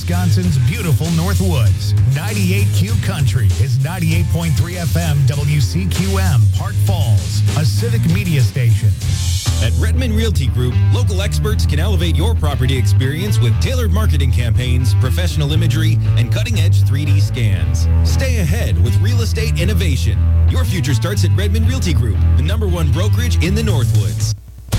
Wisconsin's beautiful Northwoods. 98Q Country is 98.3 FM WCQM, Park Falls, a Civic Media station. At Redmond Realty Group, local experts can elevate your property experience with tailored marketing campaigns, professional imagery, and cutting-edge 3D scans. Stay ahead with real estate innovation. Your future starts at Redmond Realty Group, the #1 brokerage in the Northwoods.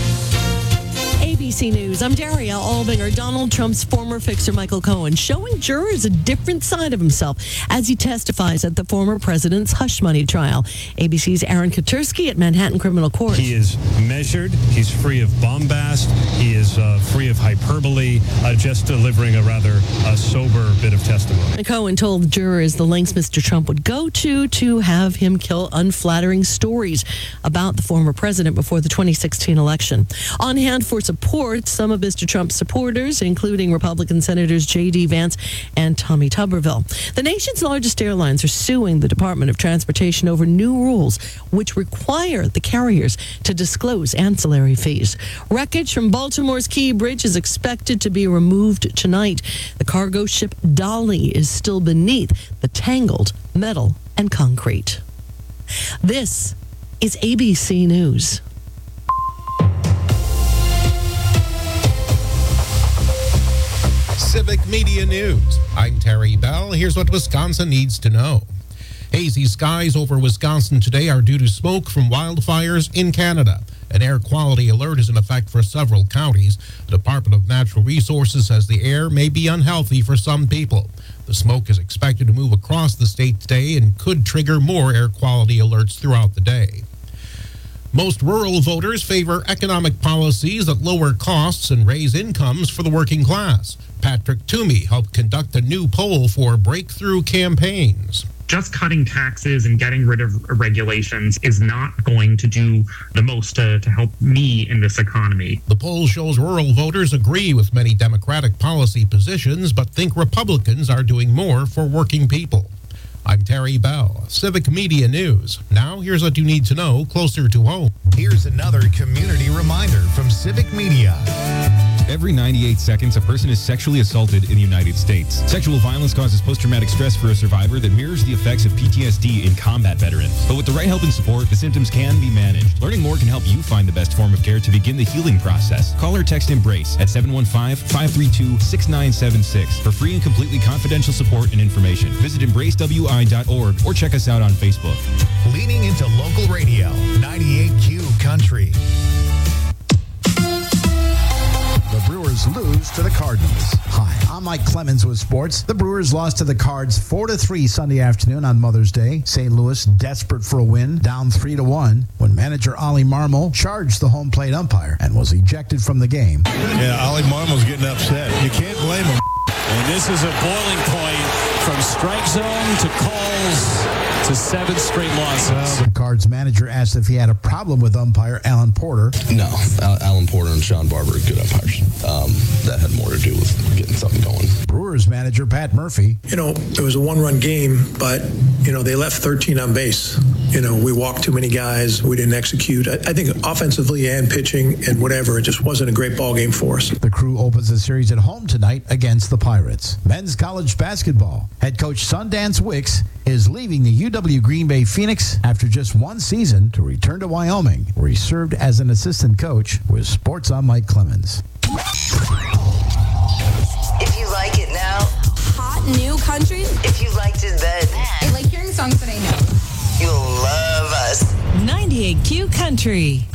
ABC News, I'm Daria Albinger. Donald Trump's former fixer Michael Cohen showing jurors a different side of himself as he testifies at the former president's hush money trial. ABC's Aaron Katursky at Manhattan Criminal Court. He is measured. He's free of bombast. He is free of hyperbole, just delivering a rather sober bit of testimony. Cohen told jurors the lengths Mr. Trump would go to have him kill unflattering stories about the former president before the 2016 election. On hand for support, some of Mr. Trump's supporters, including Republican Senators J.D. Vance and Tommy Tuberville. The nation's largest airlines are suing the Department of Transportation over new rules which require the carriers to disclose ancillary fees. Wreckage from Baltimore's Key Bridge is expected to be removed tonight. The cargo ship Dolly is still beneath the tangled metal and concrete. This is ABC News. Civic Media News. I'm Terry Bell. Here's what Wisconsin needs to know. Hazy skies over Wisconsin today are due to smoke from wildfires in Canada. An air quality alert is in effect for several counties. The Department of Natural Resources says the air may be unhealthy for some people. The smoke is expected to move across the state today and could trigger more air quality alerts throughout the day. Most rural voters favor economic policies that lower costs and raise incomes for the working class. Patrick Toomey helped conduct a new poll for Breakthrough Campaigns. Just cutting taxes and getting rid of regulations is not going to do the most to help me in this economy. The poll shows rural voters agree with many Democratic policy positions, but think Republicans are doing more for working people. I'm Terry Bell, Civic Media News. Now, here's what you need to know closer to home. Here's another community reminder from Civic Media. Every 98 seconds, a person is sexually assaulted in the United States. Sexual violence causes post-traumatic stress for a survivor that mirrors the effects of PTSD in combat veterans. But with the right help and support, the symptoms can be managed. Learning more can help you find the best form of care to begin the healing process. Call or text EMBRACE at 715-532-6976 for free and completely confidential support and information. Visit embracewi.org or check us out on Facebook. Leaning into local radio, 98Q Country. The Brewers lose to the Cardinals. Hi, I'm Mike Clemens with sports. The Brewers lost to the Cards 4-3 Sunday afternoon on Mother's Day. St. Louis, desperate for a win, down 3-1 when manager Ollie Marmol charged the home plate umpire and was ejected from the game. Yeah, Ollie Marmol's getting upset. You can't blame him. And this is a boiling point from strike zone to calls to 7 straight losses. The Cards manager asked if he had a problem with umpire Alan Porter. No, Alan Porter and Sean Barber are good umpires. That had more to do with getting something going. Brewers manager Pat Murphy. You know, it was a one-run game, but, they left 13 on base. We walked too many guys. We didn't execute. I think offensively and pitching and whatever, it just wasn't a great ball game for us. The Crew opens the series at home tonight against the Pirates. Men's college basketball. Head coach Sundance Wicks is leaving the UW Green Bay Phoenix after just one season to return to Wyoming, where he served as an assistant coach. With Sports, I'm Mike Clemens. If you like it now, hot new country. If you liked it then, I like hearing songs that I know. You'll love us. 98Q Country.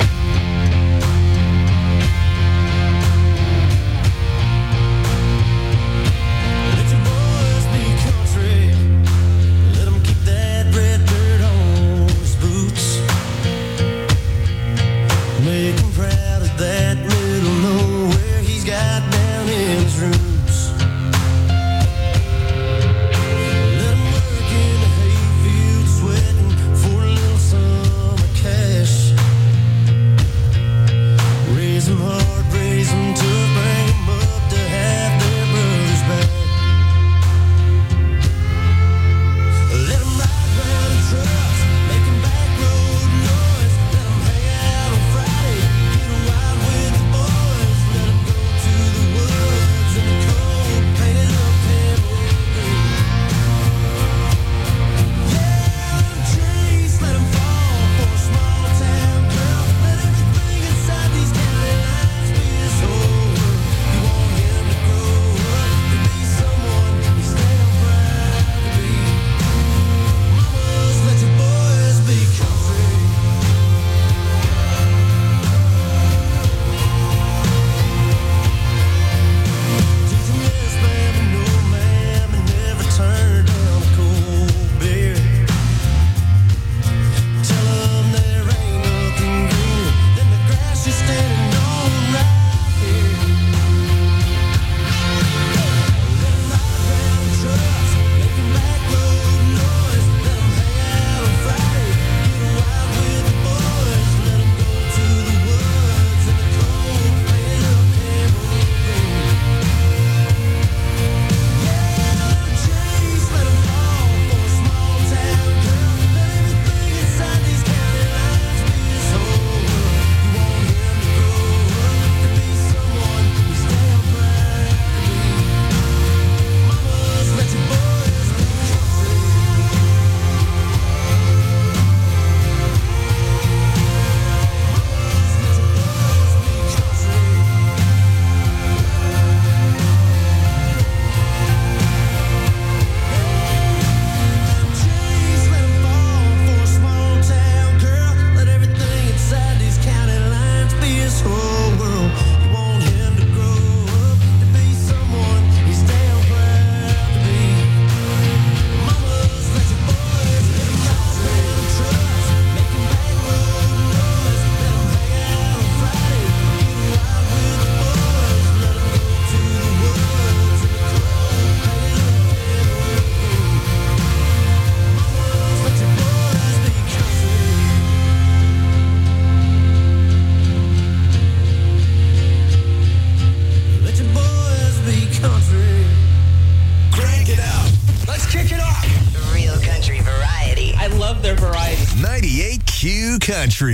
Q Country.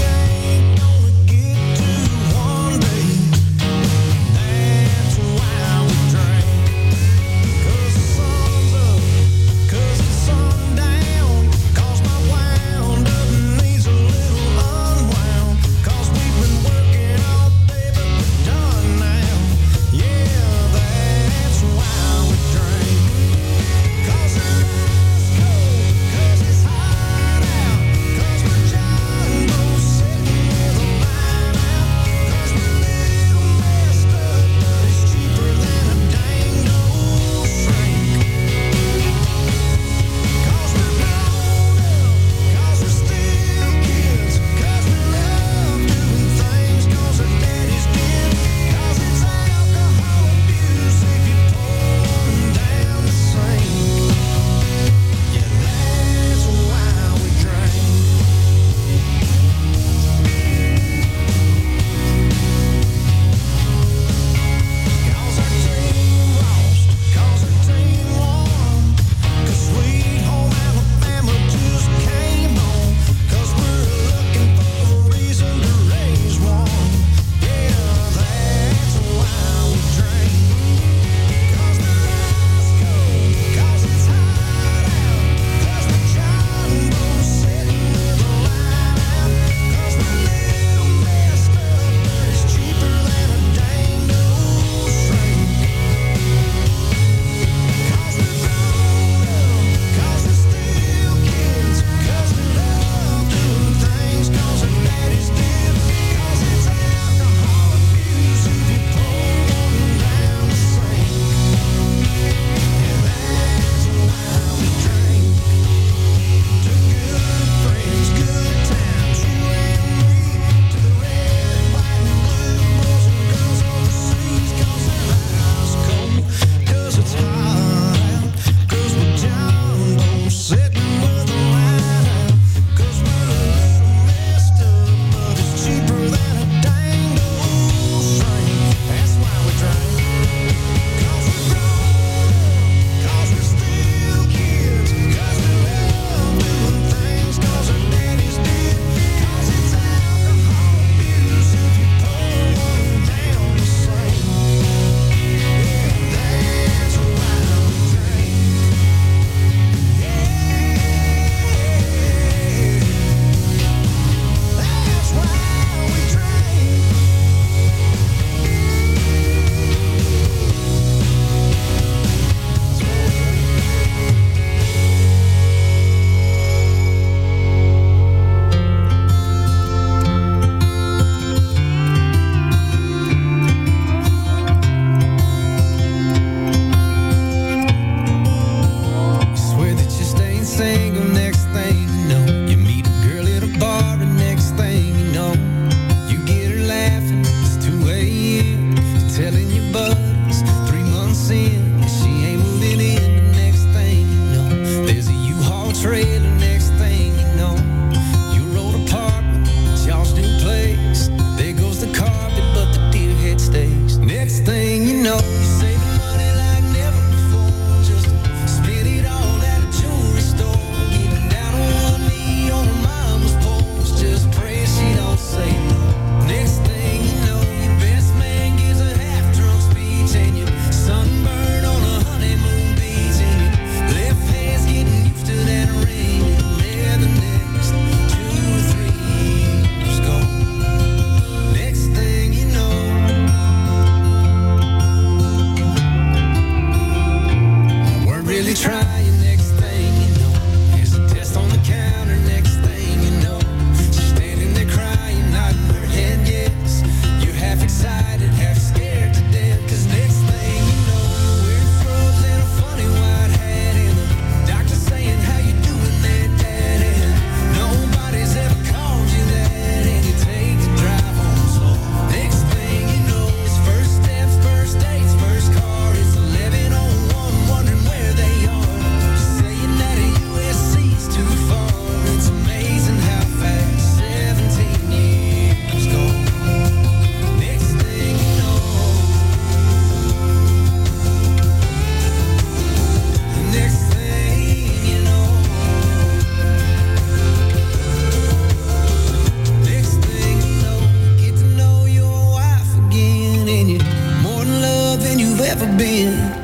Wow.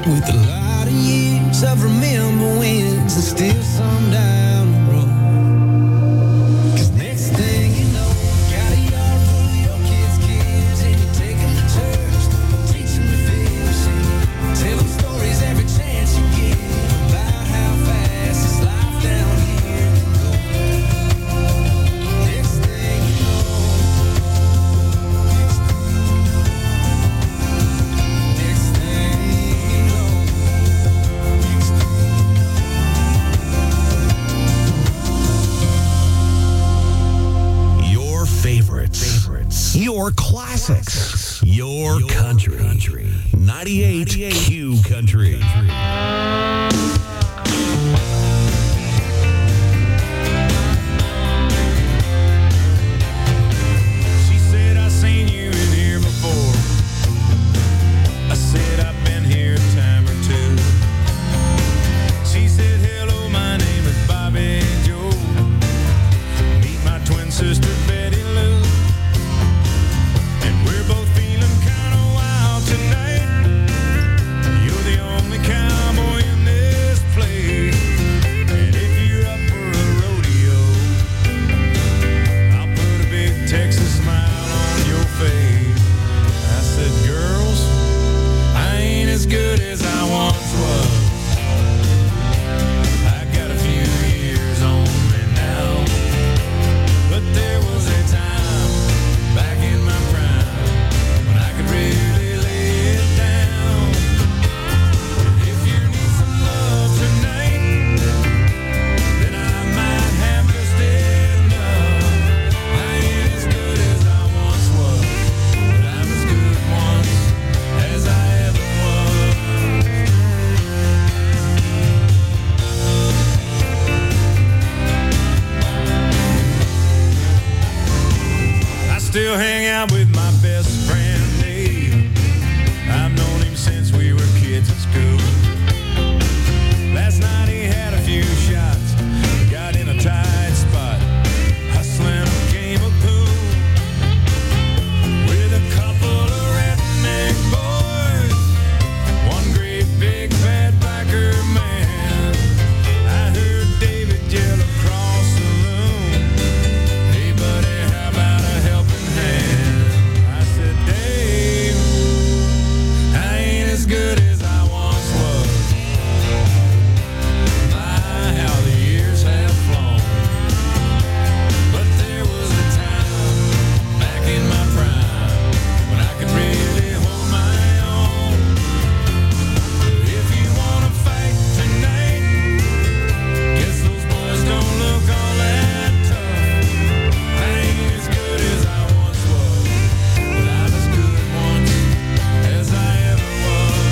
with a lot of years of remember wins and still some down the road. 'Cause next thing you know, got a yard full of your kids' and you take them to church, teach them to fish, and tell them stories every chance you get about how fast this life down here can go. Next thing you know, next thing you know. Your favorites. Your classics. Your country. 98 Q Country. She said, I seen you in here before. I said, I've been here a time or two. She said, hello, my name is Bobby Joe. Meet my twin sister, Betty Lou. And we're both feeling kind of wild tonight. You're the only cowboy in this place. And if you're up for a rodeo, I'll put a big Texas smile on your face. I said, girls, I ain't as good as I once was. I got a few years on me now. But there was a time back in my prime when I could really lay it down. And if you need some love tonight, then I might have just enough. I ain't as good as I once was, but I'm as good once as I ever was. I still hang out with my best friend Dave. I've known him since we were kids at school. Last night he had a few shots, got in a tight spot, hustling a game of pool with a couple of redneck boys, one great big fat biker man. I heard David yell across the room, hey buddy, how about a helping hand? I said, Dave, I ain't as good as I once was. My, how the years have flown. But there was a time back in my prime when I could really hold my own. If you wanna fight tonight, guess those boys don't look all that tough. I ain't as good as I once was, but I'm as good once as I ever was.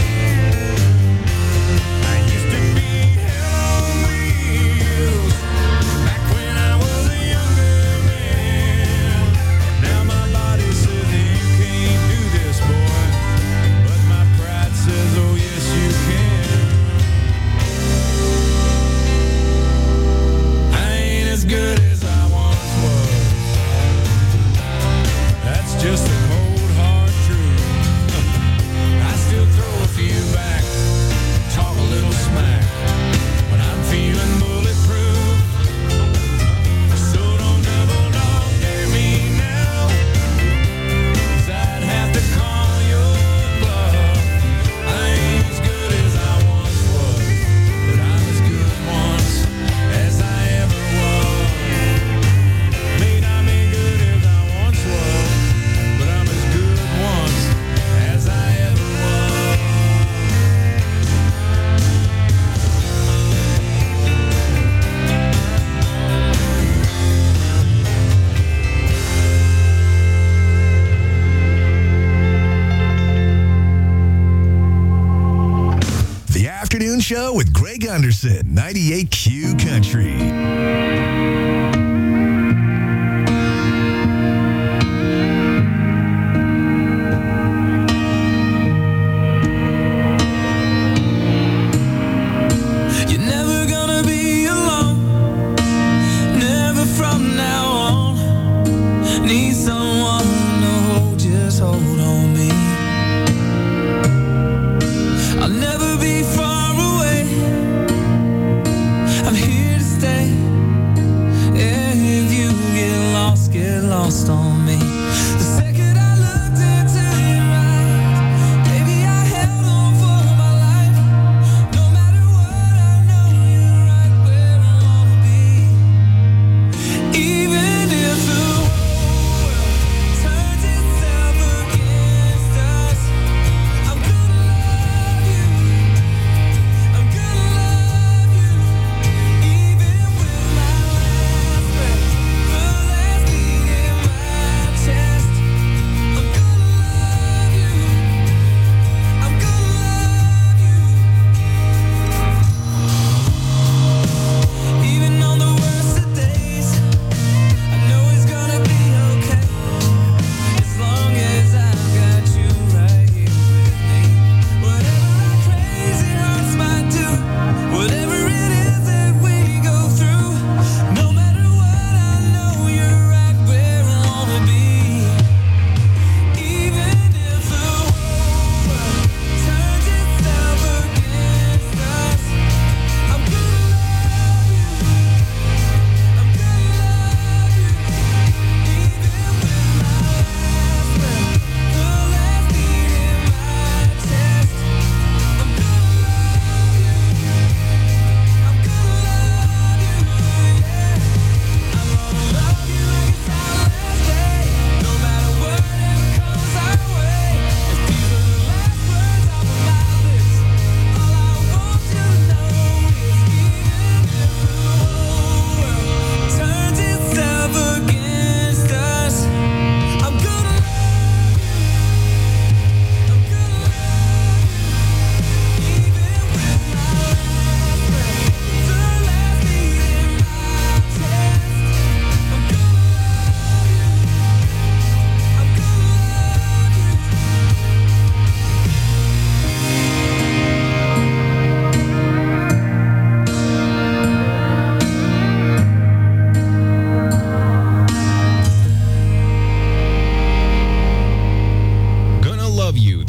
I used to be hell on wheels back when I was a younger man. Now my body says that you can't do this, boy, but my pride says, oh yes you can. I ain't as good as I once was. That's just the cold hard truth. I still throw a few back, talk a little smack when I'm feeling bulletproof. So don't double dog dare me now, 'cause I'd have to call your bluff. I ain't as good as I once was, but I'm as good once as I ever was. May not be good as I once was, but I'm as good once as I ever was. The Afternoon Show with Greg Anderson, 98 Q Country. You're never gonna be alone, never from now on. Need someone to hold, just hold on me. I'll never be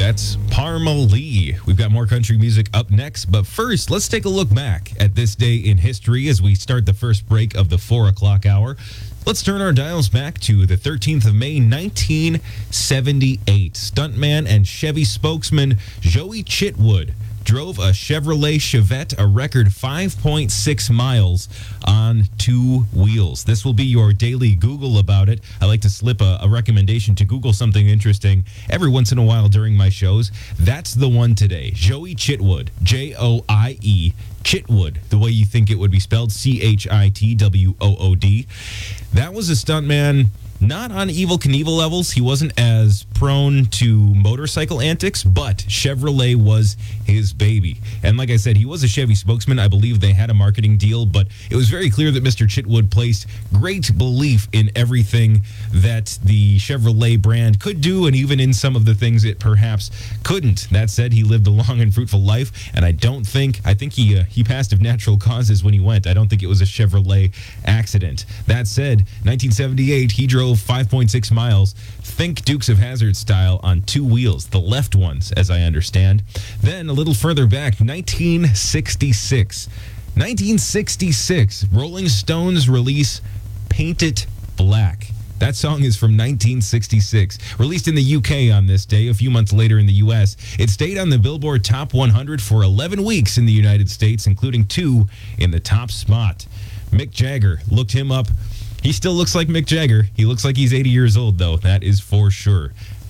That's Parma Lee. We've got more country music up next, but first, let's take a look back at this day in history as we start the first break of the 4 o'clock hour. Let's turn our dials back to the 13th of May, 1978. Stuntman and Chevy spokesman Joey Chitwood drove a Chevrolet Chevette a record 5.6 miles on 2 wheels. This will be your daily Google about it. I like to slip a recommendation to Google something interesting every once in a while during my shows. That's the one today. Joey Chitwood, Joie, Chitwood, the way you think it would be spelled, Chitwood. That was a stuntman. Not on Evel Knievel levels. He wasn't as prone to motorcycle antics, but Chevrolet was his baby. And like I said, he was a Chevy spokesman. I believe they had a marketing deal, but it was very clear that Mr. Chitwood placed great belief in everything that the Chevrolet brand could do, and even in some of the things it perhaps couldn't. That said, he lived a long and fruitful life, and I think he passed of natural causes when he went. I don't think it was a Chevrolet accident. That said, 1978, he drove 5.6 miles, think Dukes of Hazzard style, on 2 wheels, the left ones, as I understand. Then a little further back, 1966. 1966, Rolling Stones release Paint It Black. That song is from 1966, released in the UK on this day, a few months later in the US. It stayed on the Billboard Top 100 for 11 weeks in the United States, including 2 in the top spot. Mick Jagger, looked him up. He still looks like Mick Jagger. He looks like he's 80 years old, though. That is for sure.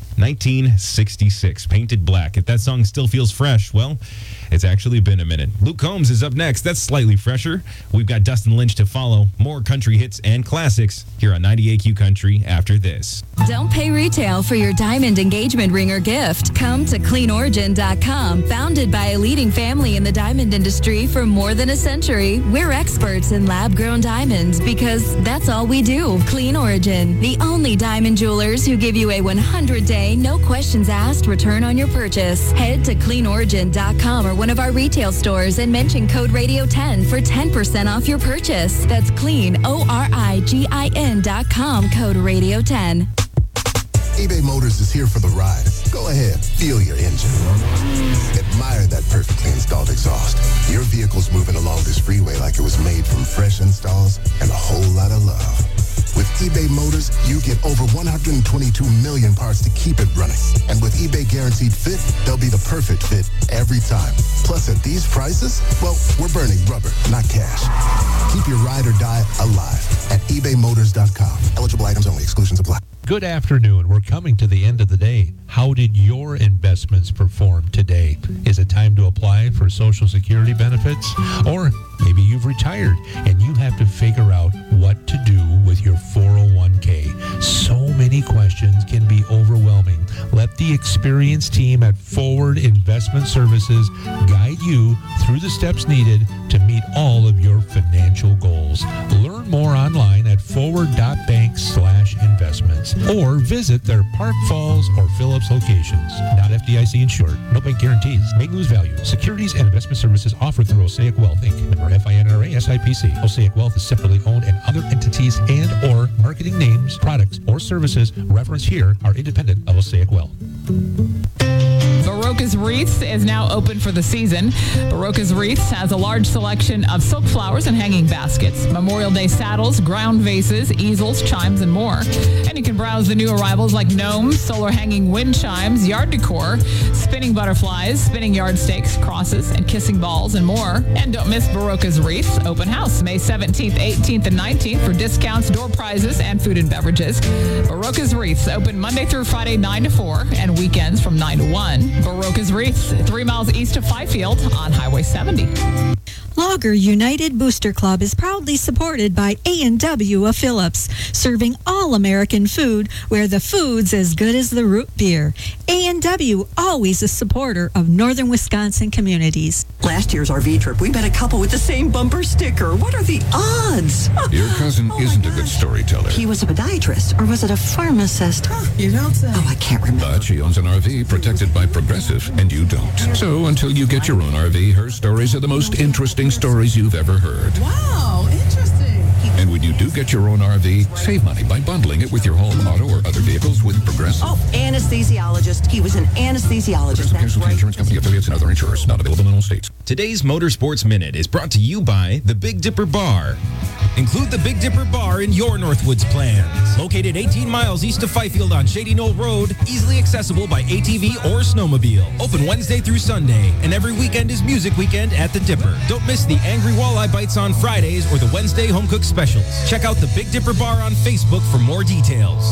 1966, Painted Black. If that song still feels fresh, well, it's actually been a minute. Luke Combs is up next. That's slightly fresher. We've got Dustin Lynch to follow. More country hits and classics here on 98Q Country after this. Don't pay retail for your diamond engagement ring or gift. Come to CleanOrigin.com. Founded by a leading family in the diamond industry for more than a century, we're experts in lab-grown diamonds because that's all we do. Clean Origin, the only diamond jewelers who give you a 100-day, no questions asked return on your purchase. Head to CleanOrigin.com or one of our retail stores and mention code Radio10 for 10% off your purchase. That's CleanOrigin.com, code Radio10. eBay Motors is here for the ride. Go ahead, feel your engine. Admire that perfectly installed exhaust. Your vehicle's moving along this freeway like it was made from fresh installs and a whole lot of love. With eBay Motors, you get over 122 million parts to keep it running. And with eBay Guaranteed Fit, they'll be the perfect fit every time. Plus, at these prices, well, we're burning rubber, not cash. Keep your ride or die alive at ebaymotors.com. Eligible items only. Exclusions apply. Good afternoon. We're coming to the end of the day. How did your investments perform today? Is it time to apply for Social Security benefits? Or maybe you've retired and you have to figure out what to do with your 401k. So many questions can be overwhelming. Let the experienced team at Forward Investment Services guide you through the steps needed to meet all of your financial goals. Learn more online at forward.bank/investments or visit their Park Falls or Phillips locations. Not FDIC insured. No bank guarantees. May lose value. Securities and investment services offered through Osaic Wealth, Inc. Member FINRA SIPC. Osaic Wealth is separately owned, and other entities and or marketing names, products, or services referenced here are independent of Osaic Wealth. Barocas Wreaths is now open for the season. Barocas Wreaths has a large selection of silk flowers and hanging baskets, Memorial Day saddles, ground vases, easels, chimes, and more. And you can browse the new arrivals like gnomes, solar hanging wind chimes, yard decor, spinning butterflies, spinning yard stakes, crosses, and kissing balls, and more. And don't miss Barocas Wreaths open house May 17th, 18th, and 19th for discounts, door prizes, and food and beverages. Barocas Wreaths open Monday through Friday 9 to 4 and weekends from 9 to 1. Barocas Wreaths, 3 miles east of Fifield on Highway 70. Lager United Booster Club is proudly supported by A&W of Phillips, serving all American food where the food's as good as the root beer. A&W, always a supporter of northern Wisconsin communities. Last year's RV trip, we met a couple with the same bumper sticker. What are the odds? Your cousin isn't a good storyteller. He was a podiatrist, or was it a pharmacist? You don't say. Oh, I can't remember. But she owns an RV protected by Progressive, and you don't. So until you get your own RV, her stories are the most interesting stories you've ever heard. Wow, interesting. And when you do get your own RV, save money by bundling it with your home, auto, or other vehicles with Progressive. Oh, and it's anesthesiologist. He was an anesthesiologist. That's Casualty right. Insurance Company affiliates and other insurers. Not available in all states. Today's Motorsports Minute is brought to you by the Big Dipper Bar. Include the Big Dipper Bar in your Northwoods plans. Located 18 miles east of Fifield on Shady Knoll Road, easily accessible by ATV or snowmobile. Open Wednesday through Sunday, and every weekend is Music Weekend at the Dipper. Don't miss the Angry Walleye Bites on Fridays or the Wednesday Home Cook Specials. Check out the Big Dipper Bar on Facebook for more details.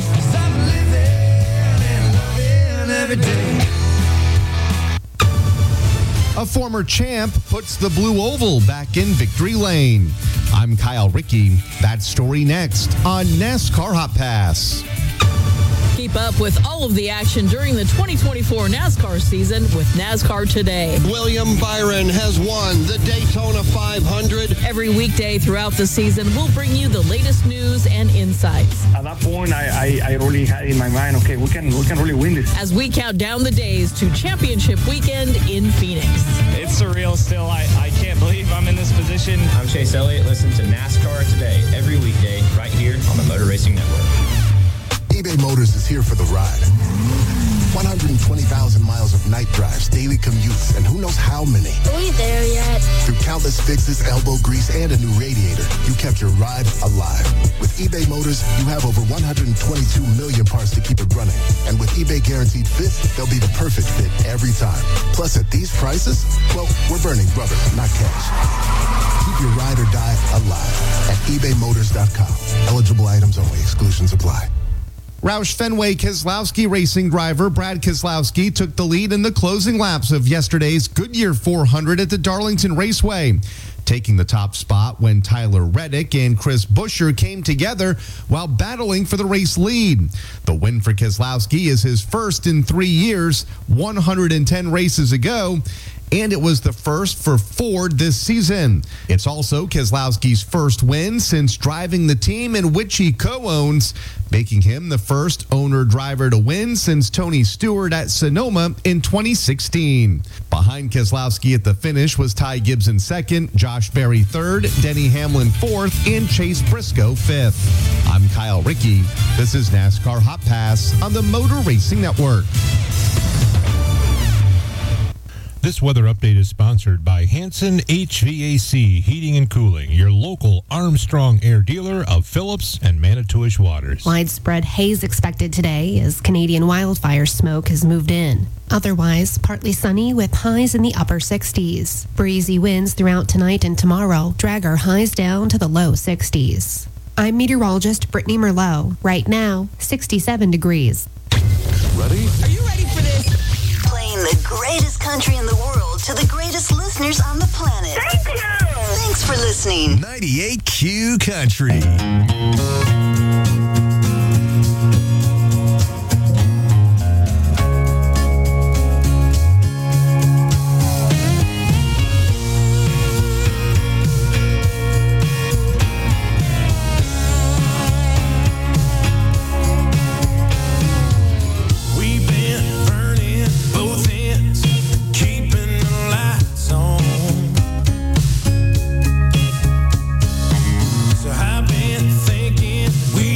A former champ puts the Blue Oval back in victory lane. I'm Kyle Rickey. That story next on NASCAR Hot Pass. Keep up with all of the action during the 2024 NASCAR season with NASCAR Today. William Byron has won the Daytona 500. Every weekday throughout the season, we'll bring you the latest news and insights. At that point, I really had in my mind, okay, we can really win this. As we count down the days to championship weekend in Phoenix. It's surreal still. I can't believe I'm in this position. I'm Chase Elliott. Listen to NASCAR Today every weekday right here on the Motor Racing Network. eBay Motors is here for the ride. 120,000 miles of night drives, daily commutes, and who knows how many. Are we there yet? Through countless fixes, elbow grease, and a new radiator, you kept your ride alive. With eBay Motors, you have over 122 million parts to keep it running. And with eBay Guaranteed Fit, they'll be the perfect fit every time. Plus, at these prices, well, we're burning rubber, not cash. Keep your ride or die alive at ebaymotors.com. Eligible items only. Exclusions apply. Roush Fenway Keselowski racing driver Brad Keselowski took the lead in the closing laps of yesterday's Goodyear 400 at the Darlington Raceway, taking the top spot when Tyler Reddick and Chris Buescher came together while battling for the race lead. The win for Keselowski is his first in 3 years, 110 races ago, and it was the first for Ford this season. It's also Keselowski's first win since driving the team in which he co-owns, making him the first owner-driver to win since Tony Stewart at Sonoma in 2016. Behind Keselowski at the finish was Ty Gibson second, Josh Berry third, Denny Hamlin fourth, and Chase Briscoe fifth. I'm Kyle Rickey. This is NASCAR Hot Pass on the Motor Racing Network. This weather update is sponsored by Hanson HVAC Heating and Cooling, your local Armstrong Air dealer of Phillips and Manitowish waters. Widespread haze expected today as Canadian wildfire smoke has moved in. Otherwise, partly sunny with highs in the upper 60s. Breezy winds throughout tonight and tomorrow drag our highs down to the low 60s. I'm meteorologist Brittany Merlot. Right now, 67 degrees. Ready? Are you ready for this? Playing the greatest country in the world to the greatest listeners on the planet. Thank you. Thanks for listening. 98Q Country. So I've been thinking we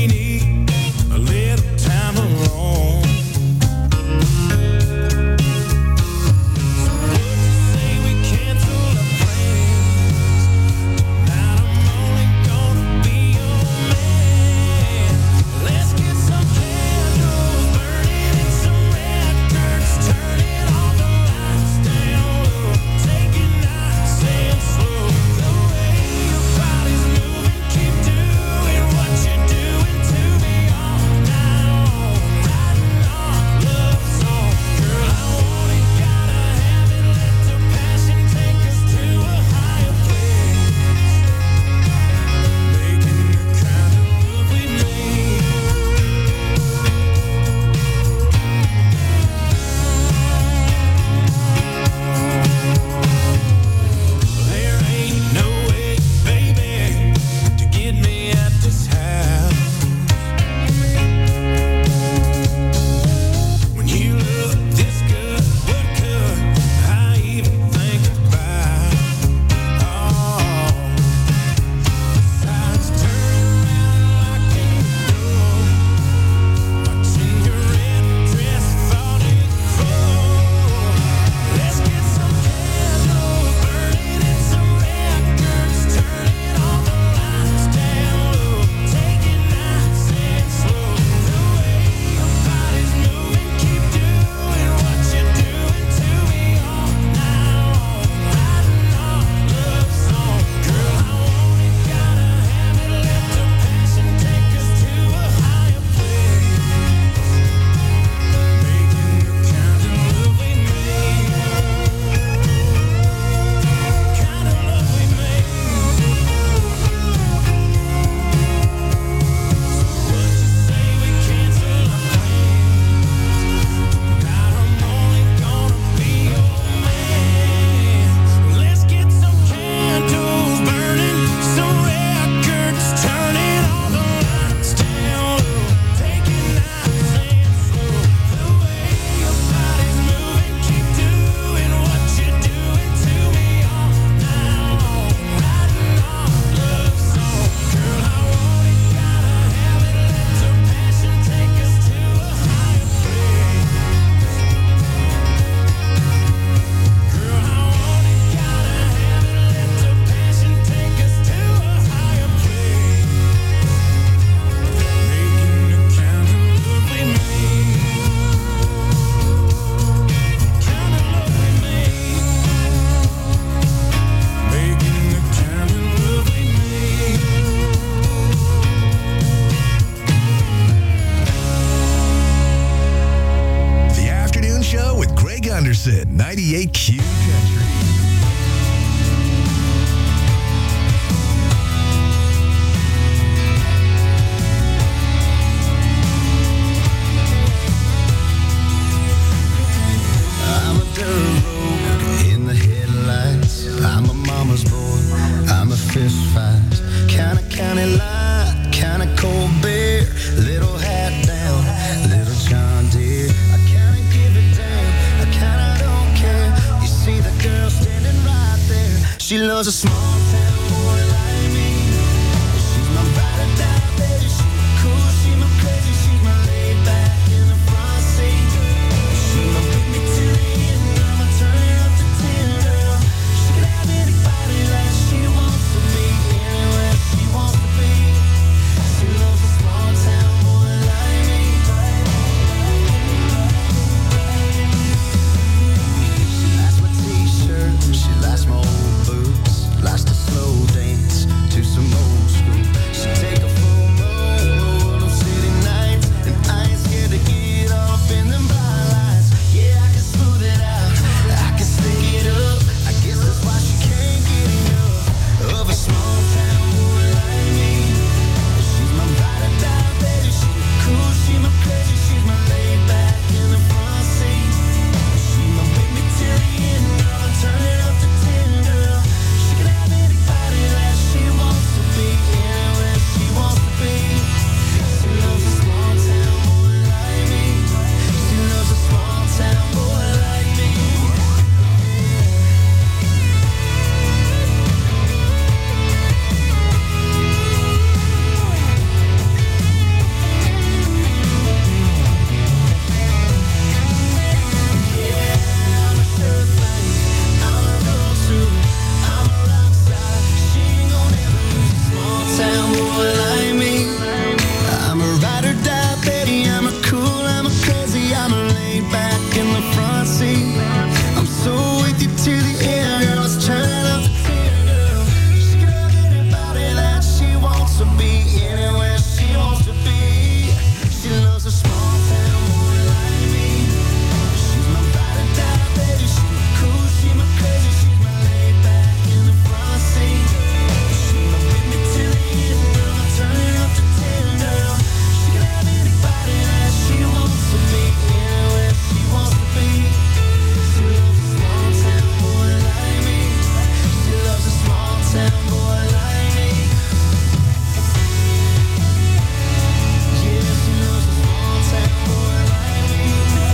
Gunderson, 98Q Country. I'm a dirt road in the headlights. I'm a mama's boy. I'm a fist fight. Kinda county line, kinda cold beer. Little hat down, little John Deere. I kinda give it down, I kinda don't care. You see the girl standing right there. She loves a small town boy like me. She's my ride or die, baby. She's my cool, she's my crazy, she's my laid back in the front seat. She's my with me till the end. I'ma turn it up to 10, girl. She can have anybody that she wants to be, anywhere she wants to be. She loves a small town boy like me. She likes my t-shirt, she likes my old boots, likes to slow dance to some old school. She take a full moon over them city nights, and I ain't scared to get up in them bright lights. Yeah, I can smooth it out, I can stick it up. I guess that's why she can't get enough of a small town boy like me. She's my ride or die, baby. She's my cool, she's my crazy, she's my laid back in the front seat. She's my with me till the end. I'ma turn it up to 10, girl. She can have anybody that she wants to be, anywhere she wants to be. She loves a small town boy like me. She loves a small town boy like me. I'm a sure thing, I'm a girl too. I'm a rock star, she ain't gonna ever lose a small town boy like me. I'm a ride or die, baby. I'm a cool, I'm a crazy, I'm a laid back in the front seat. I'm so with you to the end, girl. Let's turn it up to 10, girl. She can have anybody that she wants to be, anywhere she wants to be. She loves a small town boy like me. She's my ride or die, baby. She's my cool, she's my crazy, she's my laid back in the front seat. She's my with me till the end, girl. I turn it up to 10, girl. She can have anybody that she wants to be, anywhere she wants to be. She loves a small town boy like me. She loves a small town boy like me. Yeah, she loves a small town boy like me.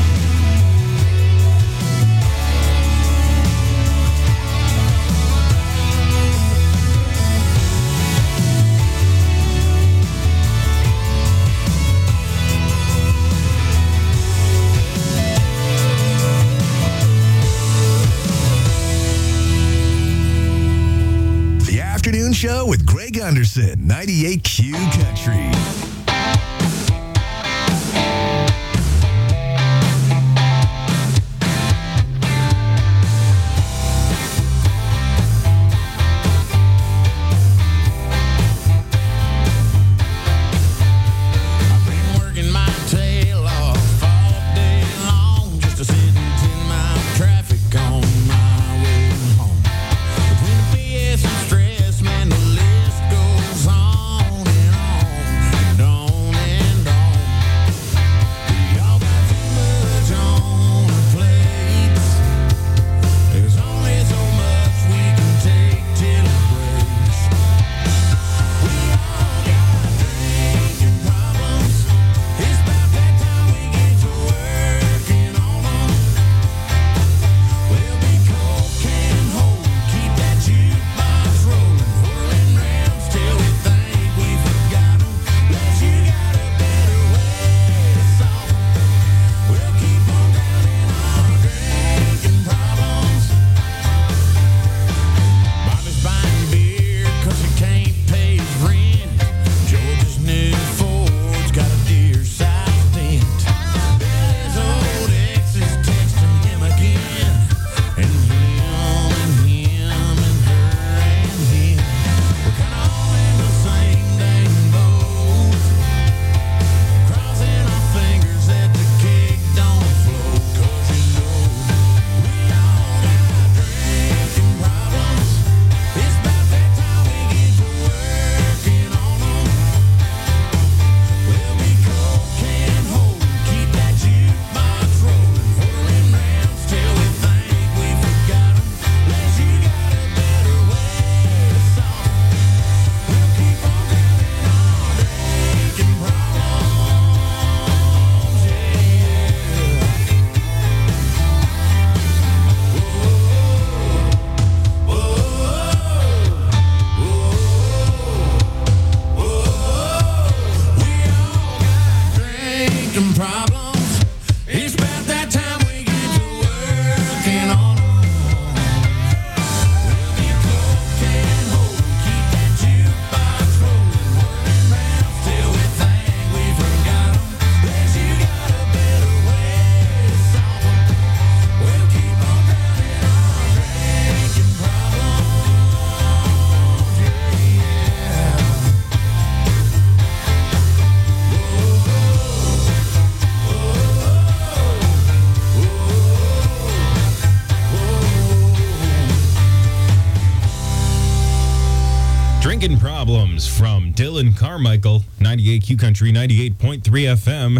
The Afternoon Show with Greg Gunderson, 98Q Country. I've been working my tail off all day long just to sit in 10-mile traffic on my way home. Between the BS and stress, man, the list goes on and on. Organ Problems from Dylan Carmichael, 98Q Country, 98.3 FM,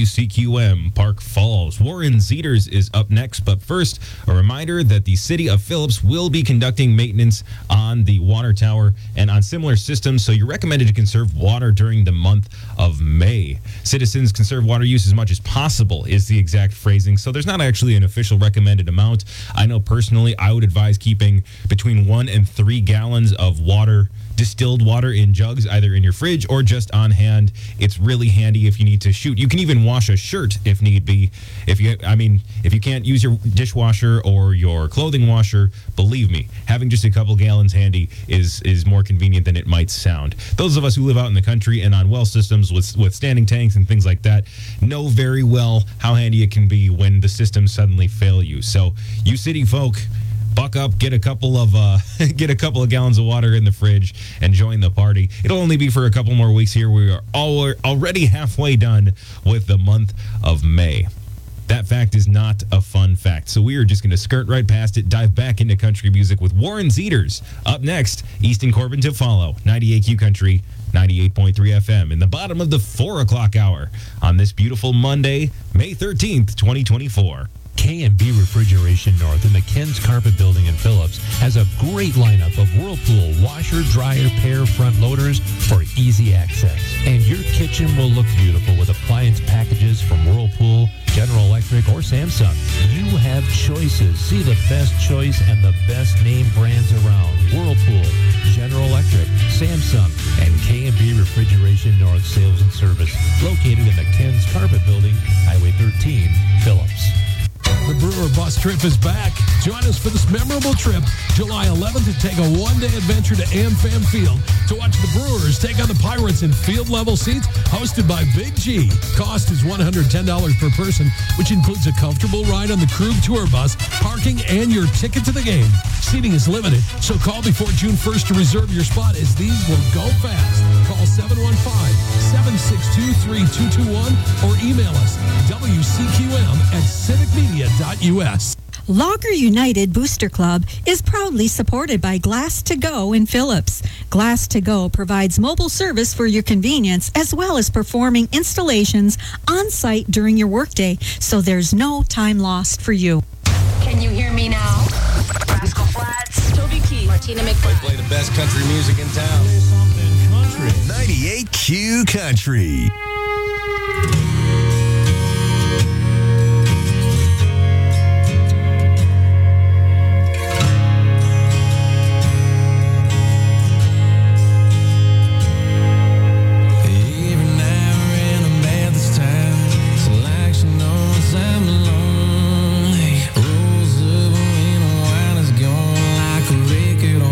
WCQM, Park Falls. Warren Zeters is up next, but first, a reminder that the City of Phillips will be conducting maintenance on the water tower and on similar systems, so you're recommended to conserve water during the month of May. Citizens conserve water use as much as possible is the exact phrasing, so there's not actually an official recommended amount. I know personally I would advise keeping between 1 and 3 gallons of water, distilled water in jugs, either in your fridge or just on hand. It's really handy if you need to shoot. You can even wash a shirt if need be. If you can't use your dishwasher or your clothing washer, believe me, having just a couple gallons handy is more convenient than it might sound. Those of us who live out in the country and on well systems with standing tanks and things like that know very well how handy it can be when the systems suddenly fail you. So you city folk, buck up, get a couple of gallons of water in the fridge and join the party. It'll only be for a couple more weeks here. We are already halfway done with the month of May. That fact is not a fun fact, so we are just going to skirt right past it, dive back into country music with Warren Zeters. Up next, Easton Corbin to follow, 98Q Country, 98.3 FM, in the bottom of the 4 o'clock hour on this beautiful Monday, May 13th, 2024. K&B Refrigeration North in the Ken's Carpet Building in Phillips has a great lineup of Whirlpool washer, dryer, pair front loaders for easy access. And your kitchen will look beautiful with appliance packages from Whirlpool, General Electric, or Samsung. You have choices. See the best choice and the best name brands around. Whirlpool, General Electric, Samsung, and K&B Refrigeration North Sales and Service, located in the Ken's Carpet Building, Highway 13, Phillips. The Brewer Bus Trip is back. Join us for this memorable trip, July 11th, to take a one-day adventure to AmFam Field to watch the Brewers take on the Pirates in field-level seats hosted by Big G. Cost is $110 per person, which includes a comfortable ride on the Krug Tour Bus, parking, and your ticket to the game. Seating is limited, so call before June 1st to reserve your spot, as these will go fast. Call 715-762-3221 or email us WCQM@civicmedia.us. Logger United Booster Club is proudly supported by Glass to Go in Phillips. Glass to Go provides mobile service for your convenience, as well as performing installations on site during your workday, so there's no time lost for you. Can you hear me now? Rascal Flatts, Toby Keith, Martina McFly. Play the best country music in town. 98Q Country.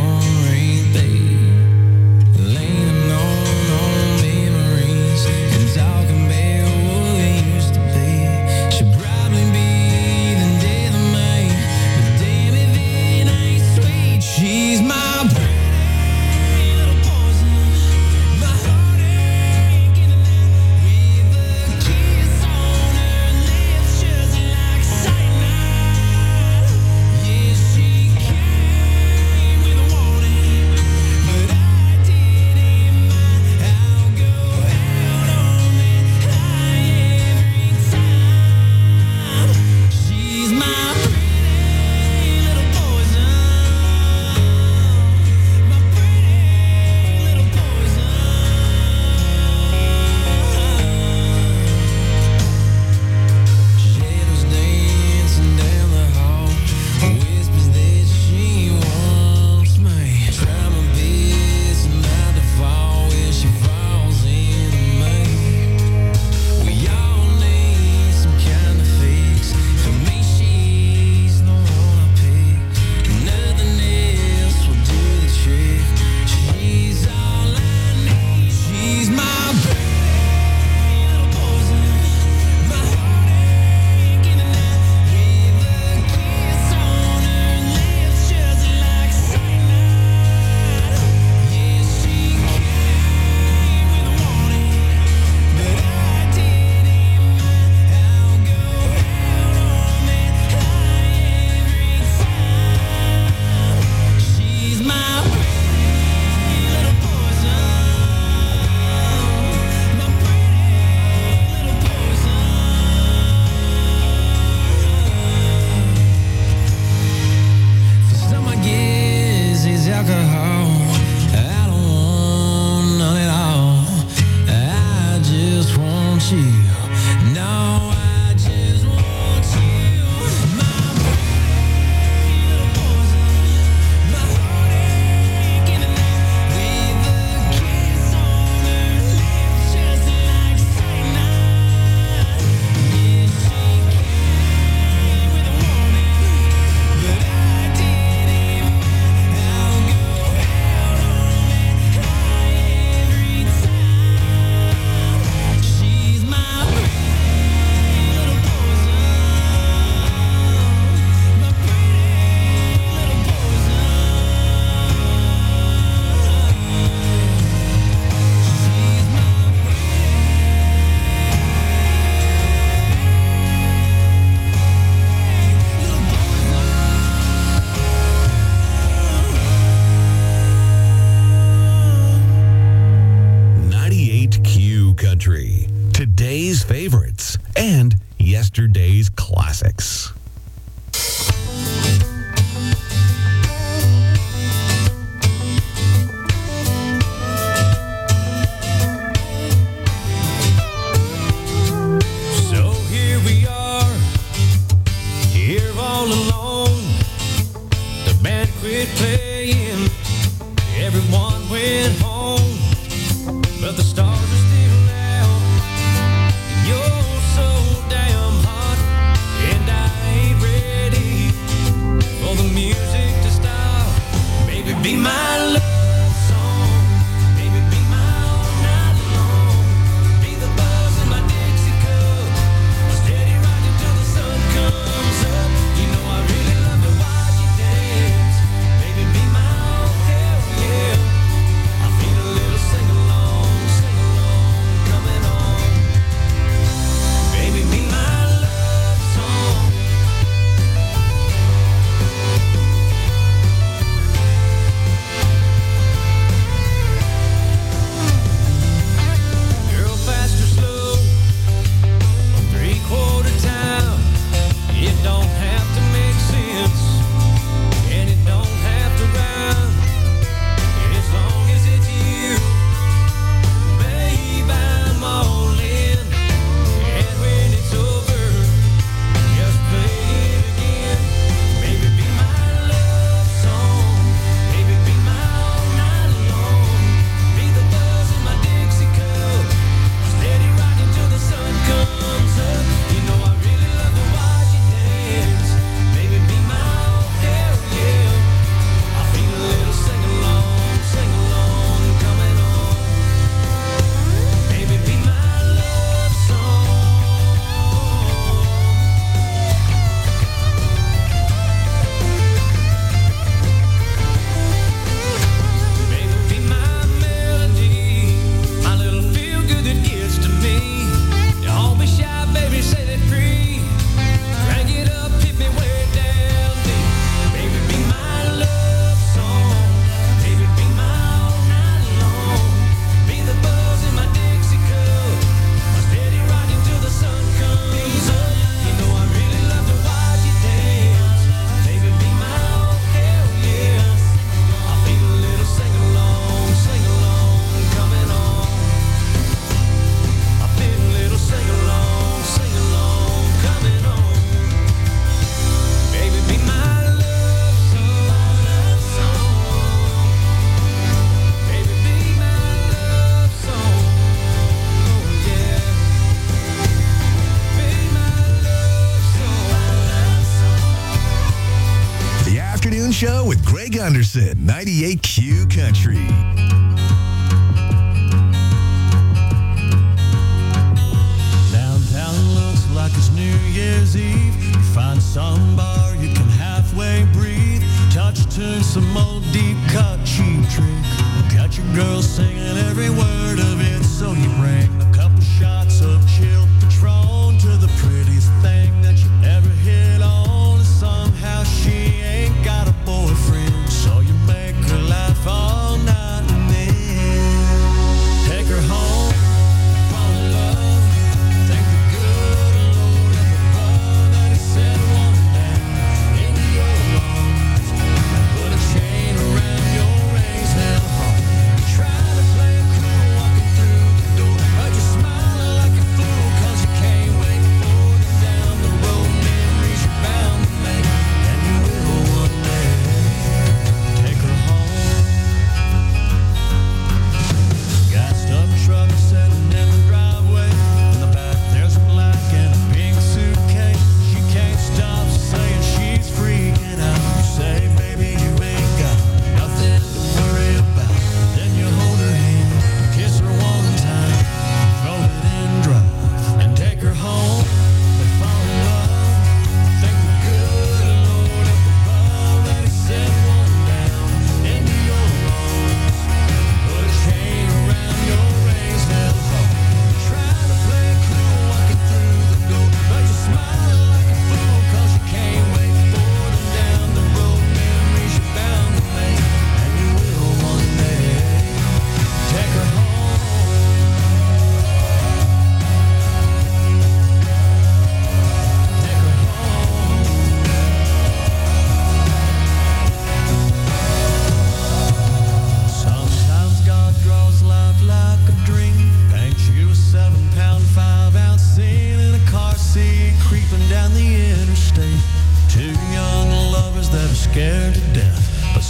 Memories and yesterday's classics. So here we are, here all alone. The band quit playing, everyone went home, but the stars are still out. You're so damn hot, and I ain't ready for the music to stop. Baby, be my love song. Baby, be my all night long. Be the buzz in my Dixie cup, steady rocking till the sun comes up. You know I really love to watch you dance. Baby, be my all hell yeah. I feel a little sing-along coming on. Baby, be my love song. Girl, fast or slow, a three-quarter time. It don't have to make sense, and it don't have to rhyme. As long as it's you, babe, I'm all in. And when it's over, just play it again. Baby, be my love song. Baby, be my all night long. Be the buzz in my Dixie cup, steady rocking till the sun comes up. You know I really love to watch you dance. Baby, be my all hell yeah. I feel a little sing-along coming on. Baby, be my love song. Baby, be my melody, my little feel-good that gets to me. Don't be shy, baby, set it free. Crank it up, hit me way down deep. Baby, be my love song. Baby, be my all night long. Be the buzz in my Dixie cup, steady rocking till the sun comes up. You know I really love to watch you dance. Baby, be my all hell yeah. I feel a little sing-along coming on. I feel a little sing-along coming on. Baby, be my love song. Baby, be my love song. Oh yeah. Be my love song. The Afternoon Show with Greg Anderson, 98Q Country. Downtown looks like it's New Year's Eve. You find some bar you can halfway breathe. Touch tune, some old deep cut cheap trick. Got your girl singing every word of it. So you bring a couple shots of chilled Patron to the prettiest thing that you ever hit on. Somehow she ain't got a boyfriend, so you make her laugh all night and then take her home, fall in love. Thank the good Lord up above that he said one day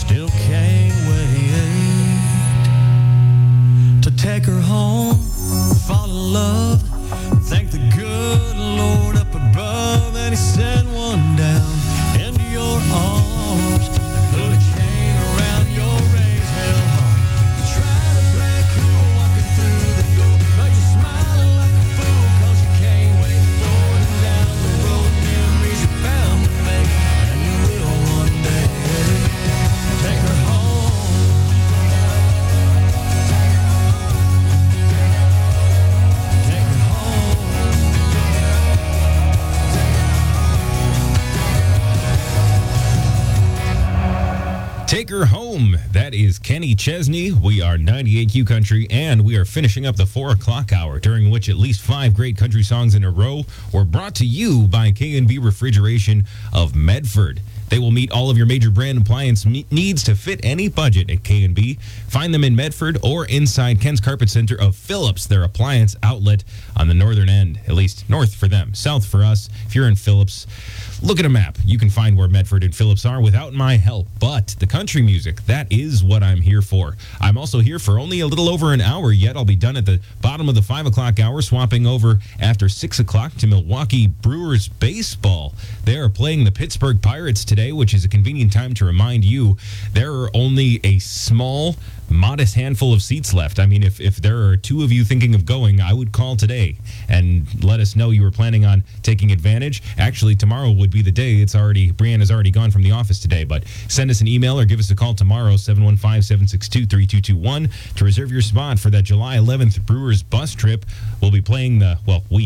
Still can't wait to take her home, fall in love, thank the good Lord up above, and He sent one down into your arms, put a chain around your raised hell heart. You try to break her walking through the door, but you smile like a fool 'cause you can't wait for it down the road. Memories you're bound to make, and you will one day. Take her home. Take her home. Take Her Home. That is Kenny Chesney. We are 98Q Country, and we are finishing up the 4 o'clock hour, during which at least 5 great country songs in a row were brought to you by K&B Refrigeration of Medford. They will meet all of your major brand appliance needs to fit any budget at K&B. Find them in Medford or inside Ken's Carpet Center of Phillips, their appliance outlet on the northern end, at least north for them, south for us. If you're in Phillips, look at a map. You can find where Medford and Phillips are without my help. But the country music, that is what I'm here for. I'm also here for only a little over an hour yet. I'll be done at the bottom of the 5 o'clock hour, swapping over after 6 o'clock to Milwaukee Brewers baseball. They are playing the Pittsburgh Pirates today, which is a convenient time to remind you there are only a small, modest handful of seats left. I mean, if there are 2 of you thinking of going, I would call today and let us know you were planning on taking advantage. Actually, tomorrow would be the day. Brianna's already gone from the office today, but send us an email or give us a call tomorrow, 715-762-3221, to reserve your spot for that July 11th Brewers bus trip. We'll be playing the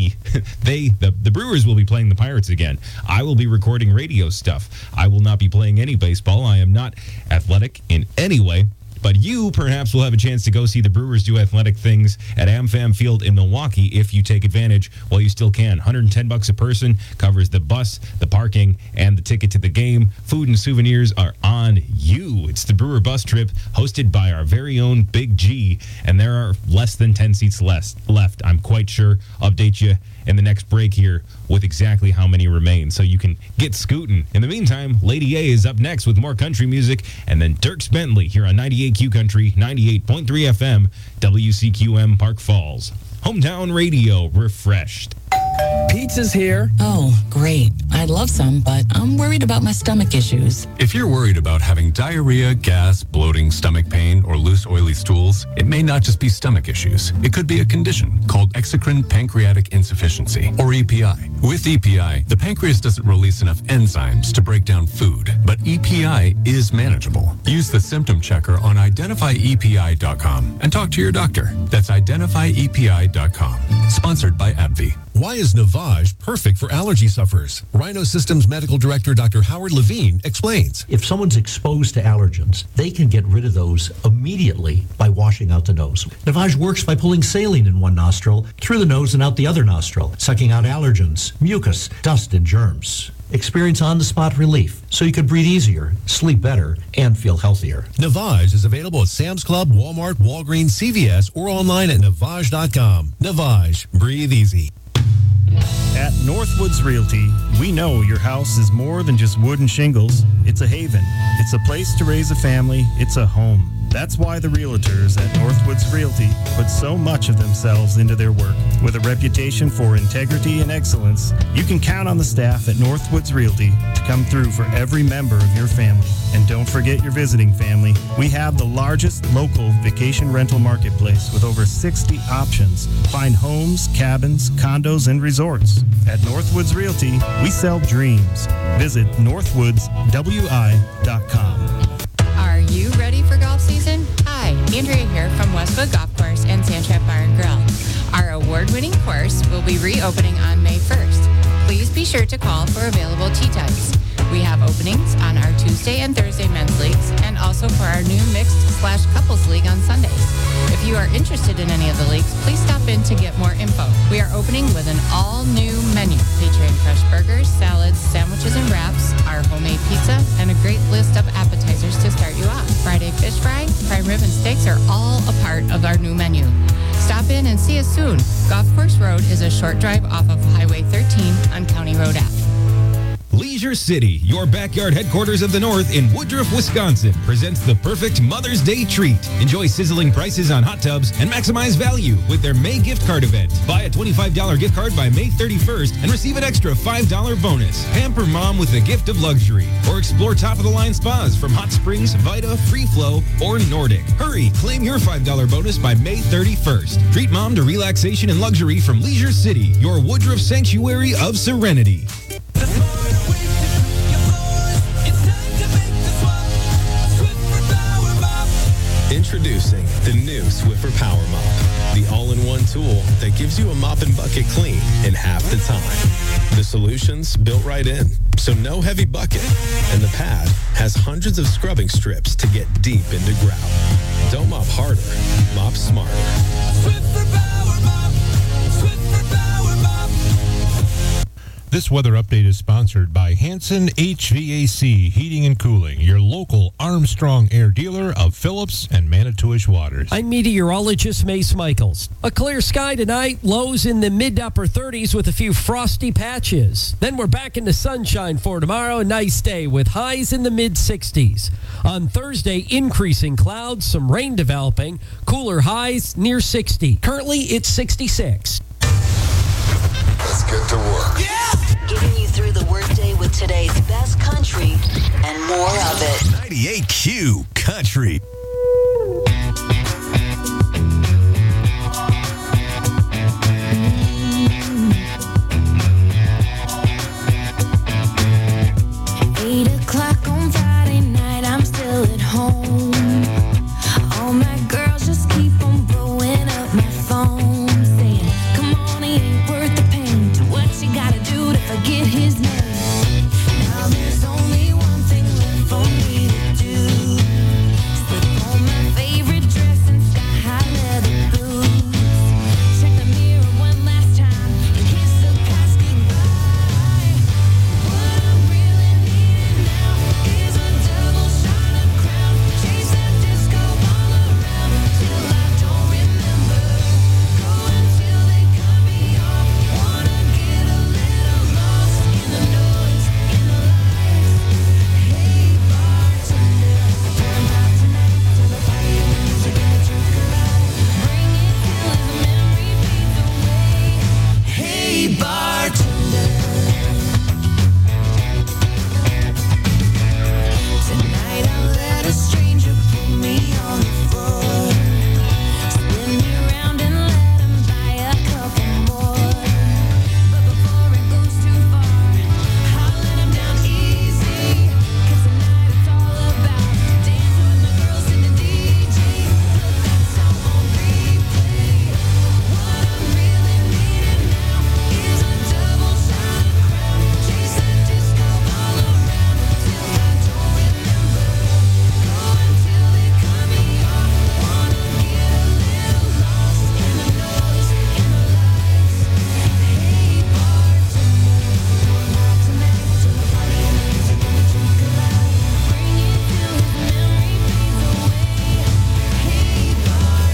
Brewers will be playing the Pirates again. I will be recording radio stuff. I will not be playing any baseball. I am not athletic in any way. But you perhaps will have a chance to go see the Brewers do athletic things at AmFam Field in Milwaukee if you take advantage while you still can. $110 a person, covers the bus, the parking, and the ticket to the game. Food and souvenirs are on you. It's the Brewer bus trip hosted by our very own Big G, and there are less than 10 seats left. I'm quite sure. Update you in the next break here with exactly how many remain, so you can get scooting. In the meantime, Lady A is up next with more country music, and then Dierks Bentley here on 98Q Country, 98.3 FM, WCQM Park Falls. Hometown radio refreshed. Pizza's here. Oh, great. I'd love some, but I'm worried about my stomach issues. If you're worried about having diarrhea, gas, bloating, stomach pain, or loose, oily stools, it may not just be stomach issues. It could be a condition called exocrine pancreatic insufficiency, or EPI. With EPI, the pancreas doesn't release enough enzymes to break down food, but EPI is manageable. Use the symptom checker on identifyepi.com and talk to your doctor. That's identifyepi.com. Sponsored by AbbVie. Why is Navage perfect for allergy sufferers? Rhino Systems Medical Director Dr. Howard Levine explains. If someone's exposed to allergens, they can get rid of those immediately by washing out the nose. Navage works by pulling saline in one nostril, through the nose and out the other nostril, sucking out allergens, mucus, dust, and germs. Experience on-the-spot relief so you can breathe easier, sleep better, and feel healthier. Navage is available at Sam's Club, Walmart, Walgreens, CVS, or online at Navage.com. Navage. Breathe easy. At Northwoods Realty, we know your house is more than just wood and shingles. It's a haven. It's a place to raise a family. It's a home. That's why the realtors at Northwoods Realty put so much of themselves into their work. With a reputation for integrity and excellence, you can count on the staff at Northwoods Realty to come through for every member of your family. And don't forget your visiting family. We have the largest local vacation rental marketplace with over 60 options. Find homes, cabins, condos, and resorts. At Northwoods Realty, we sell dreams. Visit northwoodswi.com. Are you ready for golf season? Hi, Andrea here from Westwood Golf Course and Sandtrap Bar and Grill. Our award-winning course will be reopening on May 1st. Please be sure to call for available tee times. We have openings on our Tuesday and Thursday men's leagues and also for our new mixed/couples league on Sundays. If you are interested in any of the leagues, please stop in to get more info. We are opening with an all-new menu featuring fresh burgers, salads, sandwiches and wraps, our homemade pizza, and a great list of appetizers to start you off. Friday fish fry, prime rib, and steaks are all a part of our new menu. Stop in and see us soon. Golf Course Road is a short drive off of Highway 13 on County Road Ave. Leisure Leisure City, your backyard headquarters of the North in Woodruff, Wisconsin, presents the perfect Mother's Day treat. Enjoy sizzling prices on hot tubs and maximize value with their May gift card event. Buy a $25 gift card by May 31st and receive an extra $5 bonus. Pamper mom with the gift of luxury, or explore top-of-the-line spas from Hot Springs, Vita, Free Flow, or Nordic. Hurry, claim your $5 bonus by May 31st. Treat mom to relaxation and luxury from Leisure City, your Woodruff sanctuary of serenity. Introducing the new Swiffer Power Mop, the all-in-one tool that gives you a mop and bucket clean in half the time. The solution's built right in, so no heavy bucket, and the pad has hundreds of scrubbing strips to get deep into grout. Don't mop harder, mop smarter. Swiffer Power Mop! Swiffer Power Mop! This weather update is sponsored by Hanson HVAC Heating and Cooling, your local Armstrong Air dealer of Phillips and Manitowish waters. I'm meteorologist Mace Michaels. A clear sky tonight, lows in the mid to upper 30s with a few frosty patches. Then we're back into sunshine for tomorrow, a nice day with highs in the mid 60s. On Thursday, increasing clouds, some rain developing, cooler highs near 60. Currently, it's 66. Let's get to work. Yeah! Getting you through the workday with today's best country and more of it. 98Q Country.